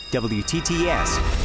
WTTS.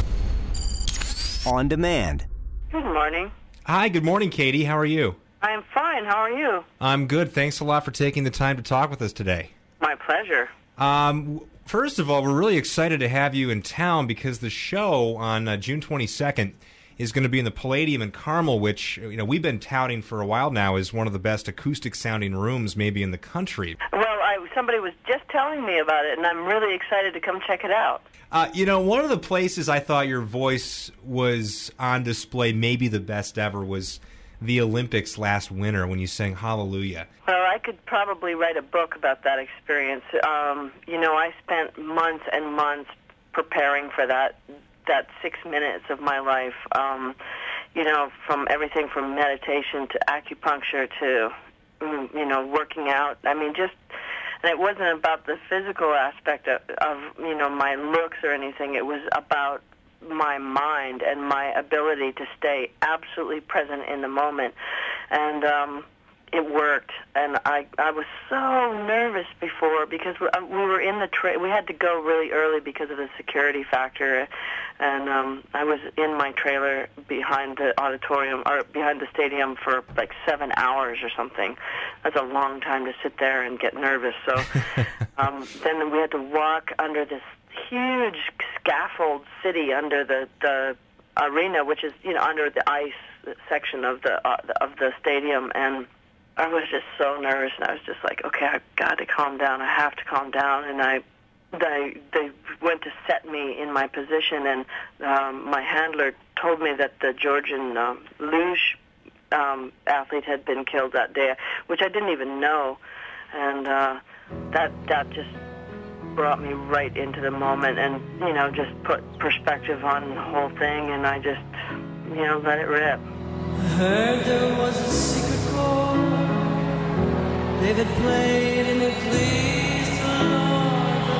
On demand. Good morning. Hi, good morning, Katie. How are you? I'm fine. How are you? I'm good. Thanks a lot for taking the time to talk with us today. My pleasure. First of all, we're really excited to have you in town because the show on June 22nd is going to be in the Palladium in Carmel, which we've been touting for a while now as one of the best acoustic-sounding rooms maybe in the country. Well, somebody was just telling me about it, and I'm really excited to come check it out. One of the places I thought your voice was on display, maybe the best ever, was the Olympics last winter when you sang Hallelujah. Well, I could probably write a book about that experience. I spent months and months preparing for that 6 minutes of my life, from everything from meditation to acupuncture to, working out. And it wasn't about the physical aspect of my looks or anything. It was about my mind and my ability to stay absolutely present in the moment. And it worked. And I was so nervous before because we were in the we had to go really early because of the security factor. And I was in my trailer behind the auditorium or behind the stadium for like 7 hours or something. That's a long time to sit there and get nervous. So then we had to walk under this huge scaffold city under the arena, which is under the ice section of the stadium. And I was just so nervous, and I was just like, okay, I've got to calm down. I have to calm down. And they went to set me in my position, and my handler told me that the Georgian luge athlete had been killed that day, which I didn't even know. And that just brought me right into the moment and, just put perspective on the whole thing, and I just, let it rip. I heard there was a secret chord David played and it pleased the Lord.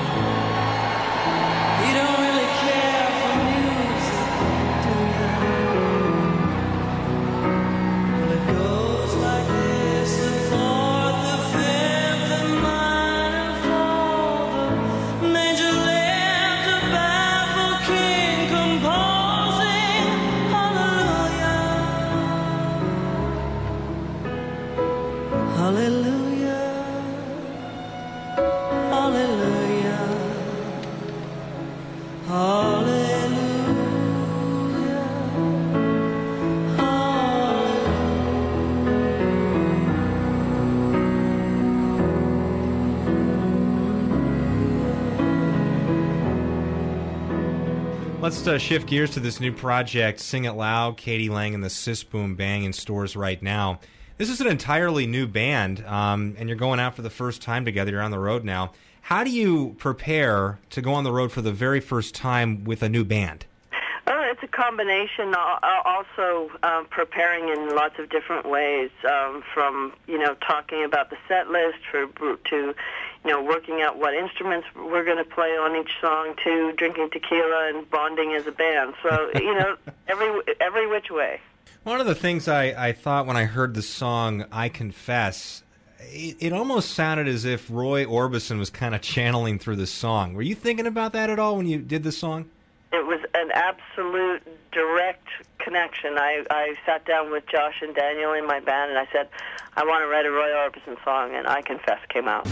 He don't really care for music, do you? Well, it goes like this: the fourth, the fifth, the minor fall, the major left, the baffled king composing Hallelujah, Hallelujah. Let's shift gears to this new project, Sing It Loud, Katie Lang and the Sis Boom Bang in stores right now. This is an entirely new band, and you're going out for the first time together. You're on the road now. How do you prepare to go on the road for the very first time with a new band? It's a combination, also preparing in lots of different ways, from, talking about the set list to working out what instruments we're going to play on each song, to drinking tequila and bonding as a band. So, every which way. One of the things I thought when I heard the song, I Confess, it almost sounded as if Roy Orbison was kind of channeling through the song. Were you thinking about that at all when you did the song? It was an absolute direct connection. I sat down with Josh and Daniel in my band, and I said, I want to write a Roy Orbison song, and I Confess came out.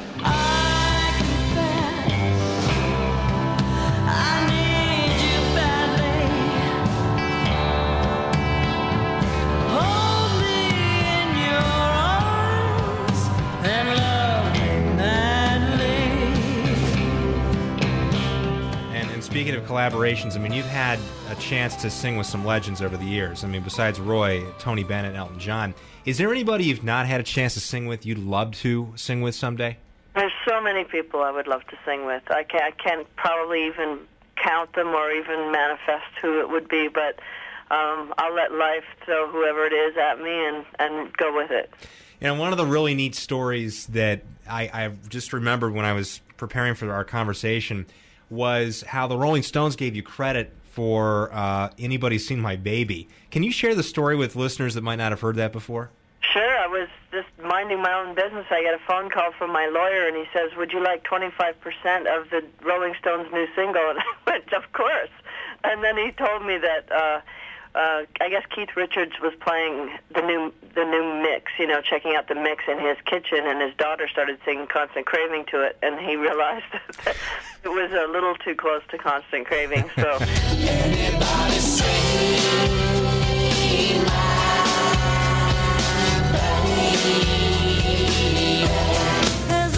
Speaking of collaborations, you've had a chance to sing with some legends over the years. Besides Roy, Tony Bennett, and Elton John. Is there anybody you've not had a chance to sing with you'd love to sing with someday? There's so many people I would love to sing with. I can't probably even count them or even manifest who it would be, but I'll let life throw whoever it is at me and go with it. One of the really neat stories that I just remembered when I was preparing for our conversation was how the Rolling Stones gave you credit for Anybody's Seen My Baby. Can you share the story with listeners that might not have heard that before? Sure. I was just minding my own business, I get a phone call from my lawyer, and he says, "Would you like 25% of the Rolling Stones' new single?" And I went, "Of course." And then he told me that I guess Keith Richards was playing the new mix, checking out the mix in his kitchen, and his daughter started singing "Constant Craving" to it, and he realized that it was a little too close to "Constant Craving." So. Anybody say has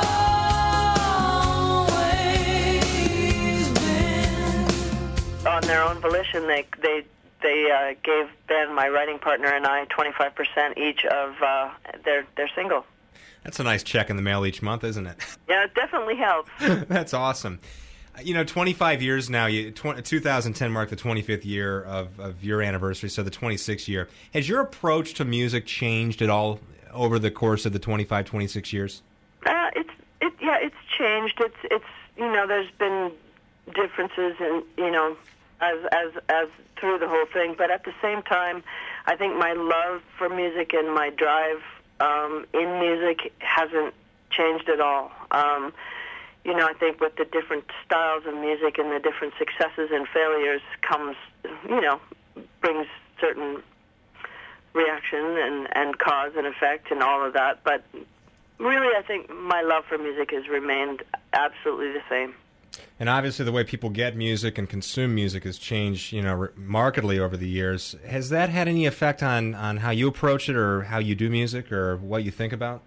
always been. On their own volition, they gave Ben, my writing partner, and I 25% each of their single. That's a nice check in the mail each month, isn't it? Yeah, it definitely helps. That's awesome. 25 years now, 2010 marked the 25th year of your anniversary, so the 26th year. Has your approach to music changed at all over the course of the 25, 26 years? It's changed. It's there's been differences in, as through the whole thing, but at the same time, I think my love for music and my drive in music hasn't changed at all. I think with the different styles of music and the different successes and failures comes, brings certain reaction and cause and effect and all of that. But really, I think my love for music has remained absolutely the same. And obviously the way people get music and consume music has changed, markedly over the years. Has that had any effect on how you approach it or how you do music or what you think about?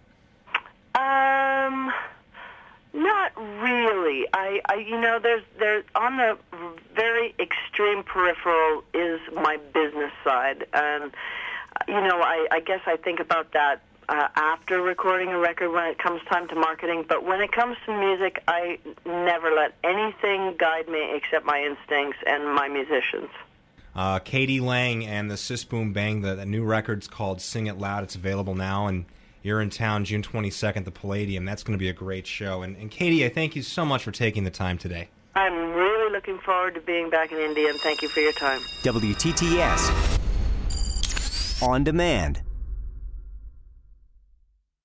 Not really. There's on the very extreme peripheral is my business side, and I guess I think about that after recording a record when it comes time to marketing. But when it comes to music, I never let anything guide me except my instincts and my musicians. K.D. Lang and the Sis Boom Bang, the new record's called Sing It Loud. It's available now, and you're in town June 22nd at the Palladium. That's going to be a great show. And Katie, I thank you so much for taking the time today. I'm really looking forward to being back in India, and thank you for your time. WTTS On Demand.